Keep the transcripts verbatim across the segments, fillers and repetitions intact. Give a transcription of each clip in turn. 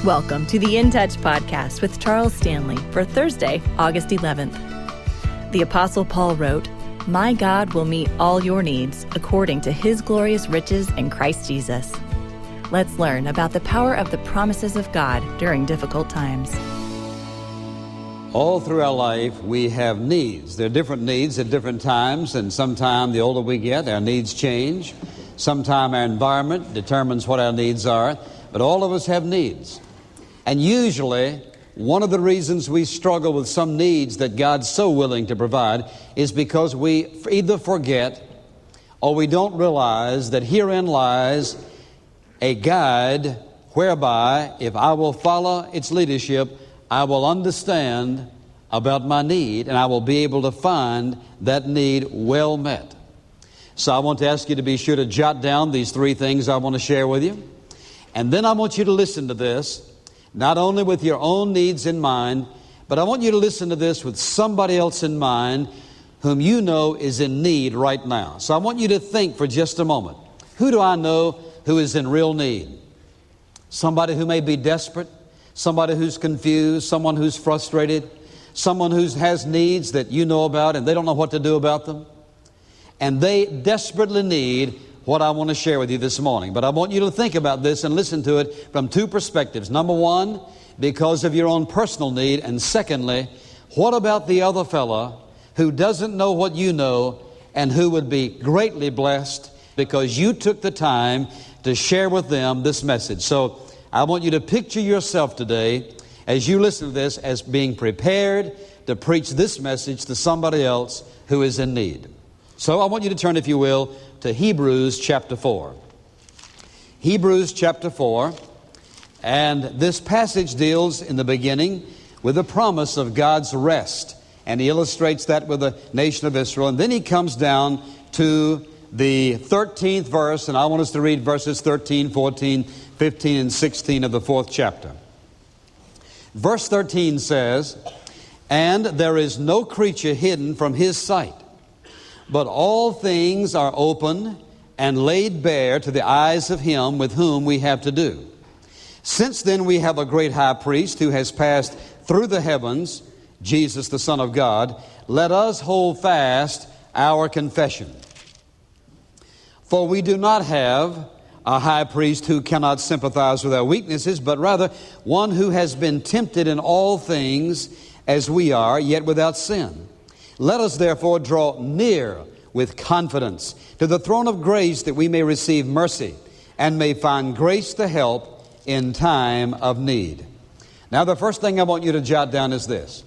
Welcome to the In Touch podcast with Charles Stanley for Thursday, August eleventh. The Apostle Paul wrote, "My God will meet all your needs according to His glorious riches in Christ Jesus." Let's learn about the power of the promises of God during difficult times. All through our life, we have needs. There are different needs at different times, and sometimes the older we get, our needs change. Sometimes our environment determines what our needs are, but all of us have needs. And usually, one of the reasons we struggle with some needs that God's so willing to provide is because we either forget or we don't realize that herein lies a guide whereby, if I will follow its leadership, I will understand about my need and I will be able to find that need well met. So I want to ask you to be sure to jot down these three things I want to share with you. And then I want you to listen to this, not only with your own needs in mind, but I want you to listen to this with somebody else in mind whom you know is in need right now. So I want you to think for just a moment. Who do I know who is in real need? Somebody who may be desperate, somebody who's confused, someone who's frustrated, someone who has needs that you know about and they don't know what to do about them. And they desperately need what I want to share with you this morning. But I want you to think about this and listen to it from two perspectives. Number one, because of your own personal need. And secondly, what about the other fellow who doesn't know what you know and who would be greatly blessed because you took the time to share with them this message. So I want you to picture yourself today as you listen to this as being prepared to preach this message to somebody else who is in need. So I want you to turn, if you will, to Hebrews chapter four. Hebrews chapter four. And this passage deals in the beginning with the promise of God's rest. And he illustrates that with the nation of Israel. And then he comes down to the thirteenth verse. And I want us to read verses thirteen, fourteen, fifteen, and sixteen of the fourth chapter. Verse thirteen says, "And there is no creature hidden from His sight, but all things are open and laid bare to the eyes of Him with whom we have to do. Since then we have a great high priest who has passed through the heavens, Jesus the Son of God, let us hold fast our confession. For we do not have a high priest who cannot sympathize with our weaknesses, but rather one who has been tempted in all things as we are, yet without sin. Let us therefore draw near with confidence to the throne of grace that we may receive mercy and may find grace to help in time of need." Now the first thing I want you to jot down is this.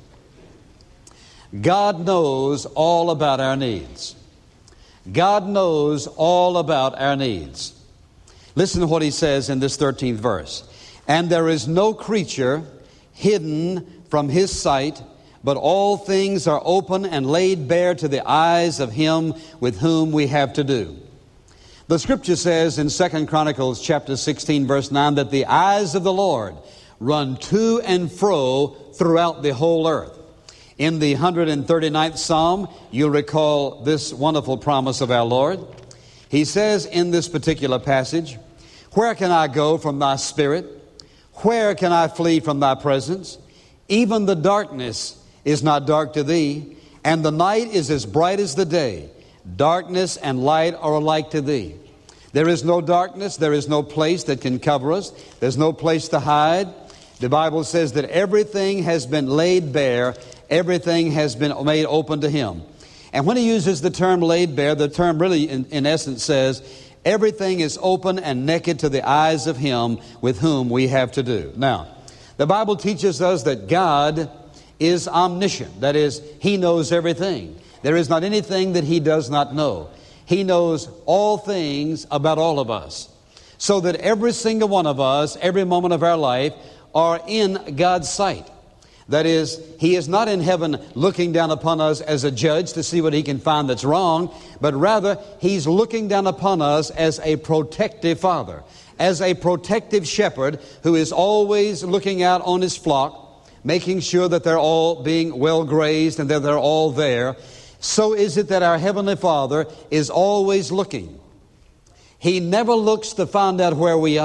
God knows all about our needs. God knows all about our needs. Listen to what he says in this thirteenth verse. "And there is no creature hidden from His sight, but all things are open and laid bare to the eyes of Him with whom we have to do." The scripture says in Second Chronicles chapter sixteen verse nine that the eyes of the Lord run to and fro throughout the whole earth. In the one hundred thirty-ninth Psalm, you'll recall this wonderful promise of our Lord. He says in this particular passage, "Where can I go from Thy Spirit? Where can I flee from Thy presence? Even the darkness is not dark to Thee, and the night is as bright as the day. Darkness and light are alike to Thee." There is no darkness, there is no place that can cover us, there's no place to hide. The Bible says that everything has been laid bare, everything has been made open to Him. And when he uses the term laid bare, the term really in, in essence says, everything is open and naked to the eyes of Him with whom we have to do. Now, the Bible teaches us that God is omniscient. That is, He knows everything. There is not anything that He does not know. He knows all things about all of us. So that every single one of us, every moment of our life, are in God's sight. That is, He is not in heaven looking down upon us as a judge to see what He can find that's wrong, but rather He's looking down upon us as a protective Father, as a protective shepherd who is always looking out on His flock, making sure that they're all being well grazed and that they're all there. So is it that our Heavenly Father is always looking. He never looks to find out where we are.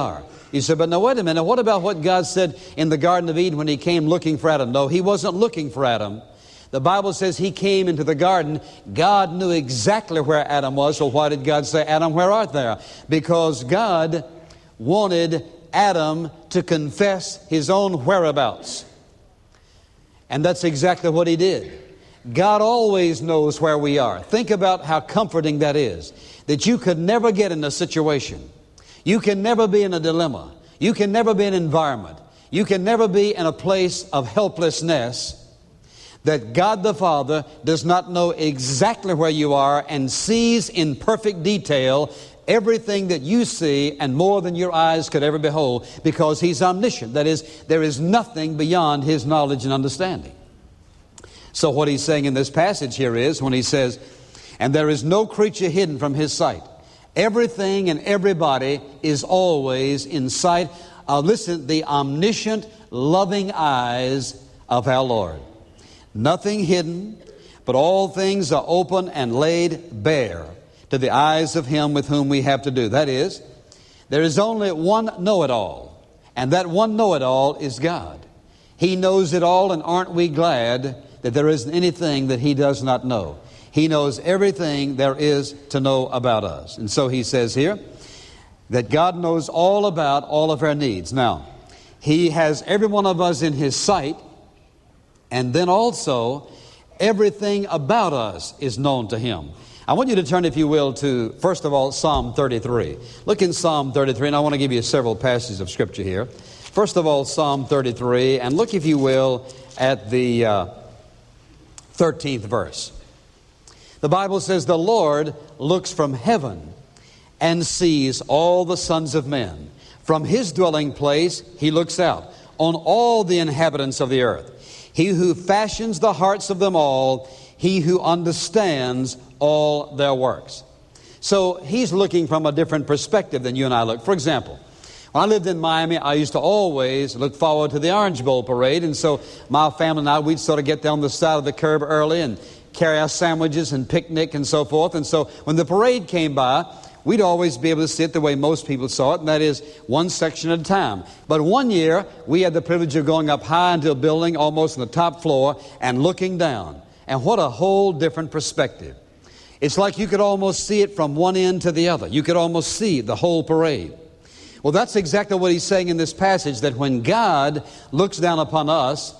You said, but now wait a minute, what about what God said in the Garden of Eden when He came looking for Adam? No, He wasn't looking for Adam. The Bible says He came into the garden. God knew exactly where Adam was. So why did God say, Adam, where art thou? Because God wanted Adam to confess his own whereabouts. And that's exactly what He did. God always knows where we are. Think about how comforting that is. That you could never get in a situation. You can never be in a dilemma. You can never be in an environment. You can never be in a place of helplessness that God the Father does not know exactly where you are and sees in perfect detail everything that you see and more than your eyes could ever behold, because He's omniscient. That is, there is nothing beyond His knowledge and understanding. So what He's saying in this passage here is when He says, and there is no creature hidden from His sight. Everything and everybody is always in sight of, listen, the omniscient, loving eyes of our Lord. Nothing hidden, but all things are open and laid bare to the eyes of Him with whom we have to do. That is, there is only one know-it-all, and that one know-it-all is God. He knows it all, and aren't we glad that there isn't anything that He does not know? He knows everything there is to know about us. And so He says here that God knows all about all of our needs. Now, He has every one of us in His sight, and then also everything about us is known to Him. I want you to turn, if you will, to, first of all, Psalm thirty-three. Look in Psalm thirty-three, and I want to give you several passages of Scripture here. First of all, Psalm thirty-three, and look, if you will, at the uh, thirteenth verse. The Bible says, the Lord looks from heaven and sees all the sons of men. From His dwelling place He looks out on all the inhabitants of the earth. He who fashions the hearts of them all, He who understands all their works. So He's looking from a different perspective than you and I look. For example, when I lived in Miami, I used to always look forward to the Orange Bowl parade. And so my family and I, we'd sort of get down the side of the curb early and carry our sandwiches and picnic and so forth. And so when the parade came by, we'd always be able to sit the way most people saw it, and that is one section at a time. But one year, we had the privilege of going up high into a building, almost on the top floor, and looking down. And what a whole different perspective. It's like you could almost see it from one end to the other. You could almost see the whole parade. Well, that's exactly what He's saying in this passage, that when God looks down upon us,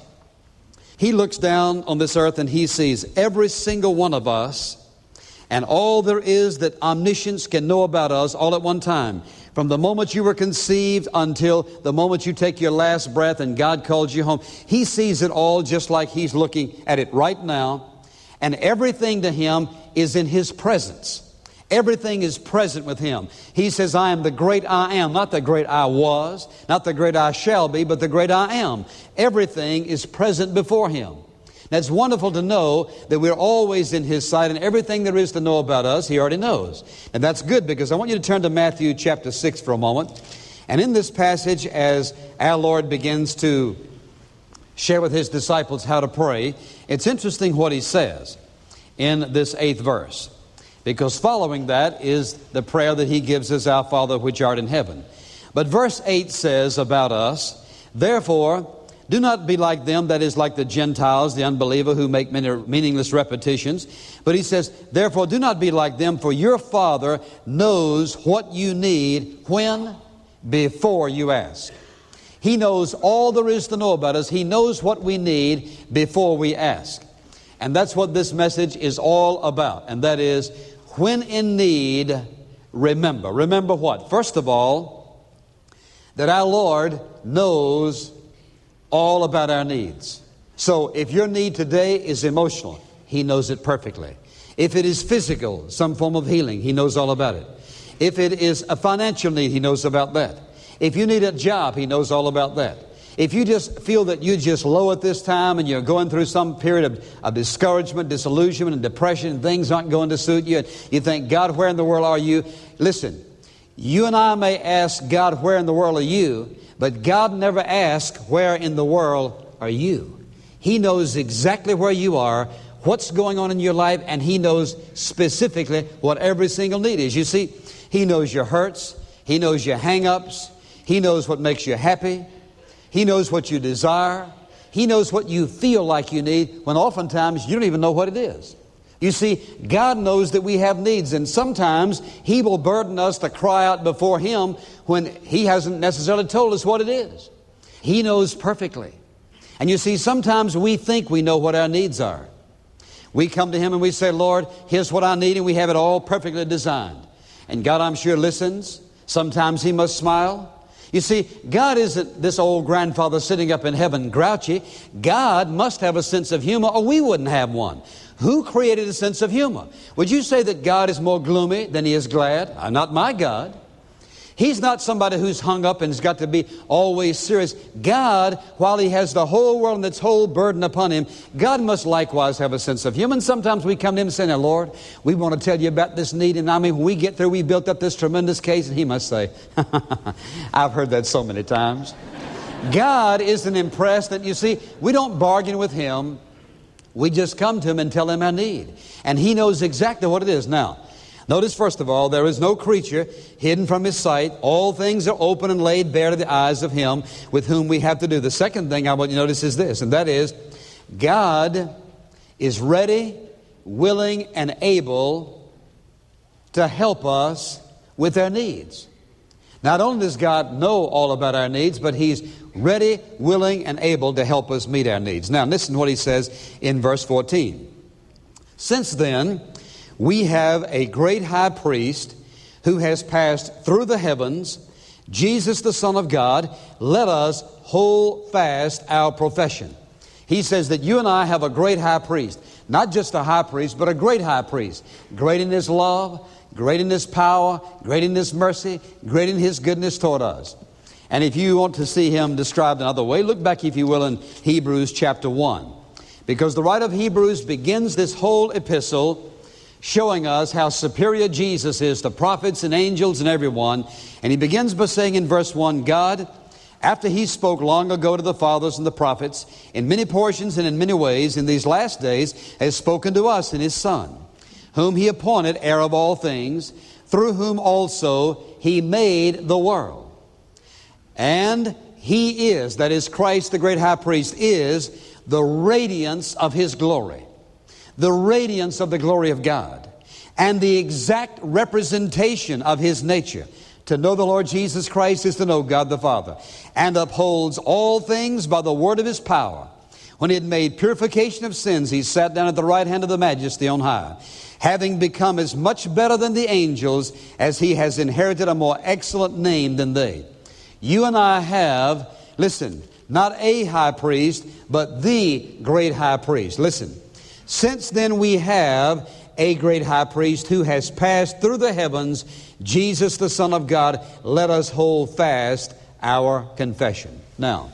He looks down on this earth and He sees every single one of us and all there is that omniscience can know about us all at one time. From the moment you were conceived until the moment you take your last breath and God calls you home. He sees it all just like He's looking at it right now. And everything to Him is in His presence. Everything is present with Him. He says, I am the great I am, not the great I was, not the great I shall be, but the great I am. Everything is present before Him. Now, it's wonderful to know that we're always in His sight, and everything there is to know about us, He already knows. And that's good, because I want you to turn to Matthew chapter six for a moment. And in this passage, as our Lord begins to share with His disciples how to pray, it's interesting what He says in this eighth verse. Because following that is the prayer that He gives us, Our Father which art in heaven. But verse eight says about us, therefore, do not be like them, that is like the Gentiles, the unbeliever, who make many meaningless repetitions. But He says, therefore, do not be like them, for your Father knows what you need when? Before you ask. He knows all there is to know about us. He knows what we need before we ask. And that's what this message is all about. And that is, when in need, remember. Remember what? First of all, that our Lord knows all about our needs. So if your need today is emotional, He knows it perfectly. If it is physical, some form of healing, He knows all about it. If it is a financial need, He knows about that. If you need a job, He knows all about that. If you just feel that you're just low at this time and you're going through some period of, of discouragement, disillusionment, and depression, and things aren't going to suit you, and you think, God, where in the world are you? Listen, you and I may ask God, where in the world are you? But God never asks, where in the world are you? He knows exactly where you are, what's going on in your life, and He knows specifically what every single need is. You see, He knows your hurts. He knows your hang-ups. He knows what makes you happy. He knows what you desire. He knows what you feel like you need, when oftentimes you don't even know what it is. You see, God knows that we have needs, and sometimes He will burden us to cry out before Him when He hasn't necessarily told us what it is. He knows perfectly. And you see, sometimes we think we know what our needs are. We come to Him and we say, Lord, here's what I need, and we have it all perfectly designed. And God, I'm sure, listens. Sometimes He must smile. You see, God isn't this old grandfather sitting up in heaven grouchy. God must have a sense of humor, or we wouldn't have one. Who created a sense of humor? Would you say that God is more gloomy than He is glad? Uh, not my God. He's not somebody who's hung up and has got to be always serious. God, while He has the whole world and its whole burden upon Him, God must likewise have a sense of humor. And sometimes we come to Him and say, now, Lord, we want to tell you about this need. And I mean, when we get through, we built up this tremendous case. And He must say, I've heard that so many times. God isn't impressed. That, you see, we don't bargain with Him. We just come to Him and tell Him our need. And He knows exactly what it is. Now, notice, first of all, there is no creature hidden from His sight. All things are open and laid bare to the eyes of Him with whom we have to do. The second thing I want you to notice is this, and that is, God is ready, willing, and able to help us with our needs. Not only does God know all about our needs, but He's ready, willing, and able to help us meet our needs. Now, listen to what He says in verse fourteen. Since then, we have a great high priest who has passed through the heavens, Jesus the Son of God. Let us hold fast our profession. He says that you and I have a great high priest. Not just a high priest, but a great high priest. Great in His love, great in His power, great in His mercy, great in His goodness toward us. And if you want to see Him described another way, look back, if you will, in Hebrews chapter one. Because the writer of Hebrews begins this whole epistle showing us how superior Jesus is to prophets and angels and everyone. And he begins by saying in verse one, God, after He spoke long ago to the fathers and the prophets, in many portions and in many ways, in these last days, has spoken to us in His Son, whom He appointed heir of all things, through whom also He made the world. And He is, that is Christ the great high priest, is the radiance of His glory. The radiance of the glory of God. And the exact representation of His nature. To know the Lord Jesus Christ is to know God the Father. And upholds all things by the word of His power. When He had made purification of sins, He sat down at the right hand of the Majesty on high, having become as much better than the angels, as He has inherited a more excellent name than they. You and I have, listen, not a high priest, but the great high priest. Listen, since then we have a great high priest who has passed through the heavens, Jesus the Son of God. Let us hold fast our confession. Now,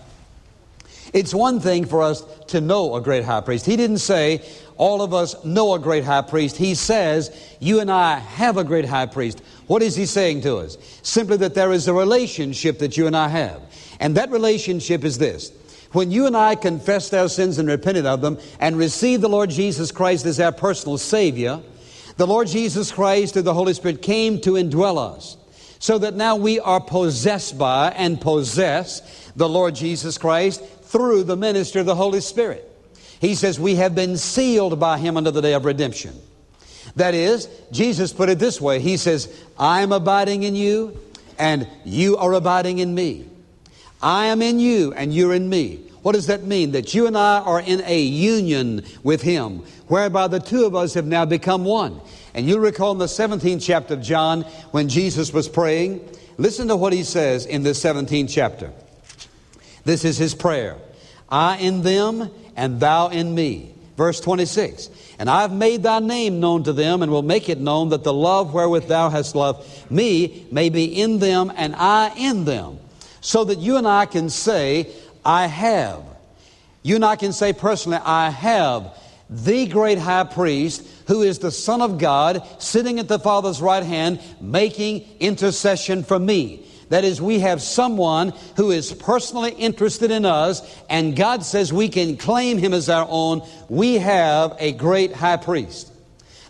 it's one thing for us to know a great high priest. He didn't say all of us know a great high priest. He says you and I have a great high priest. What is He saying to us? Simply that there is a relationship that you and I have. And that relationship is this. When you and I confessed our sins and repented of them and received the Lord Jesus Christ as our personal Savior, the Lord Jesus Christ through the Holy Spirit came to indwell us, so that now we are possessed by and possess the Lord Jesus Christ through the ministry of the Holy Spirit. He says we have been sealed by Him unto the day of redemption. That is, Jesus put it this way. He says, I am abiding in you and you are abiding in me. I am in you and you're in me. What does that mean? That you and I are in a union with Him, whereby the two of us have now become one. And you'll recall in the seventeenth chapter of John, when Jesus was praying, listen to what He says in the seventeenth chapter. This is His prayer. I in them and thou in me. Verse twenty-six. And I have made thy name known to them, and will make it known, that the love wherewith thou hast loved me may be in them and I in them. So that you and I can say, I have. You and I can say personally, I have the great high priest who is the Son of God, sitting at the Father's right hand, making intercession for me. That is, we have someone who is personally interested in us, and God says we can claim Him as our own. We have a great high priest.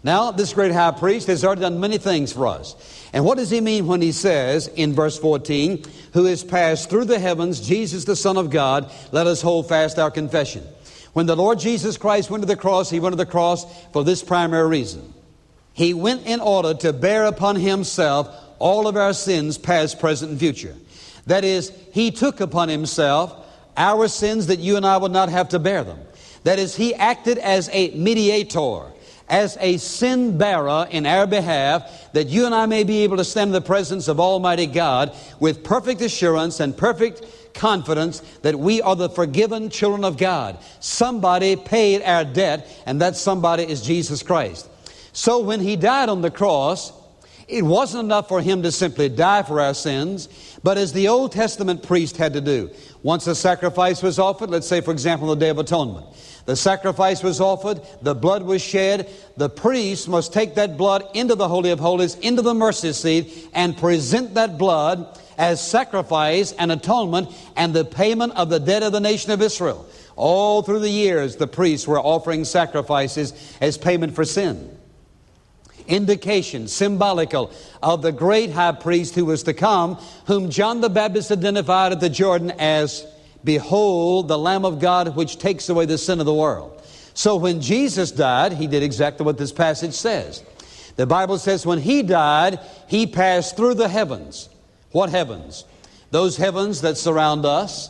Now, this great high priest has already done many things for us. And what does he mean when he says in verse fourteen, who has passed through the heavens, Jesus the Son of God, let us hold fast our confession. When the Lord Jesus Christ went to the cross, he went to the cross for this primary reason. He went in order to bear upon himself all of our sins, past, present, and future. That is, he took upon himself our sins that you and I would not have to bear them. That is, he acted as a mediator, as a sin bearer in our behalf, that you and I may be able to stand in the presence of Almighty God with perfect assurance and perfect confidence that we are the forgiven children of God. Somebody paid our debt, and that somebody is Jesus Christ. So when he died on the cross, it wasn't enough for him to simply die for our sins, but as the Old Testament priest had to do. Once a sacrifice was offered, let's say, for example, the Day of Atonement. The sacrifice was offered, the blood was shed. The priest must take that blood into the Holy of Holies, into the mercy seat, and present that blood as sacrifice and atonement and the payment of the debt of the nation of Israel. All through the years, the priests were offering sacrifices as payment for sin. Indication, symbolical, of the great high priest who was to come, whom John the Baptist identified at the Jordan as, behold, the Lamb of God which takes away the sin of the world. So when Jesus died, he did exactly what this passage says. The Bible says when he died, he passed through the heavens. What heavens? Those heavens that surround us.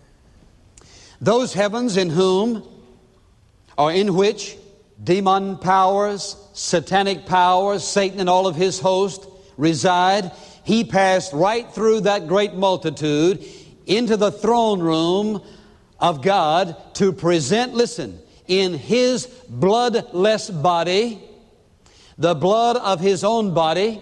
Those heavens in whom, or in which, demon powers, satanic powers, Satan and all of his host reside. He passed right through that great multitude into the throne room of God to present, listen, in his bloodless body, the blood of his own body,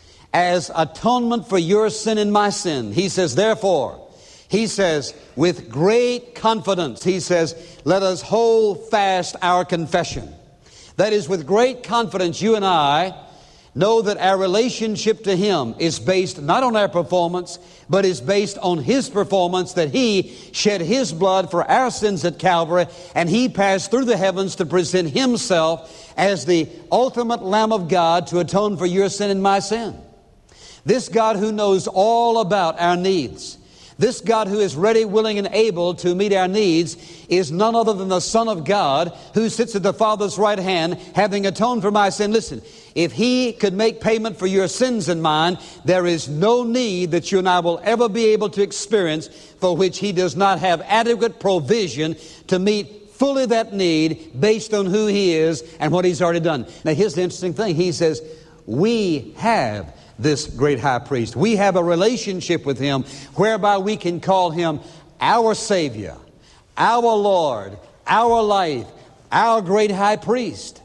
as atonement for your sin and my sin. He says, therefore, he says, with great confidence, he says, let us hold fast our confession. That is, with great confidence, you and I know that our relationship to him is based not on our performance, but is based on his performance, that he shed his blood for our sins at Calvary, and he passed through the heavens to present himself as the ultimate Lamb of God to atone for your sin and my sin. This God who knows all about our needs, this God who is ready, willing, and able to meet our needs, is none other than the Son of God who sits at the Father's right hand, having atoned for my sin. Listen, if he could make payment for your sins and mine, there is no need that you and I will ever be able to experience for which he does not have adequate provision to meet fully that need based on who he is and what he's already done. Now here's the interesting thing. He says, we have this great high priest. We have a relationship with him whereby we can call him our Savior, our Lord, our life, our great high priest.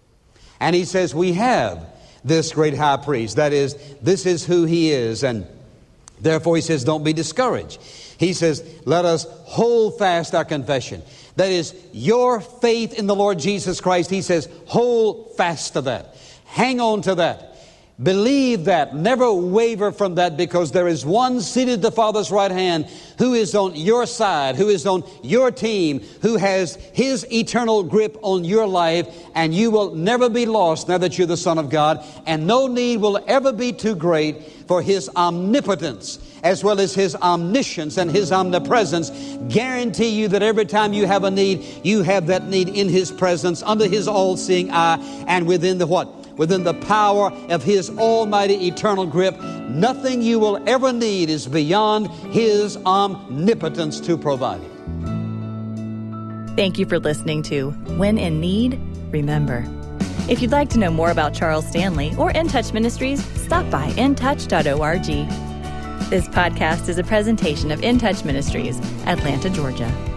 And he says we have this great high priest. That is, this is who he is. And therefore he says, don't be discouraged. He says, let us hold fast our confession. That is, your faith in the Lord Jesus Christ, he says, hold fast to that. Hang on to that. Believe that. Never waver from that, because there is one seated at the Father's right hand who is on your side, who is on your team, who has his eternal grip on your life, and you will never be lost now that you're the Son of God, and no need will ever be too great for his omnipotence as well as his omniscience and his omnipresence guarantee you that every time you have a need, you have that need in his presence, under his all-seeing eye, and within the what? Within the power of his almighty eternal grip. Nothing you will ever need is beyond his omnipotence to provide it. Thank you for listening to When in Need, Remember. If you'd like to know more about Charles Stanley or In Touch Ministries, stop by in touch dot org. This podcast is a presentation of In Touch Ministries, Atlanta, Georgia.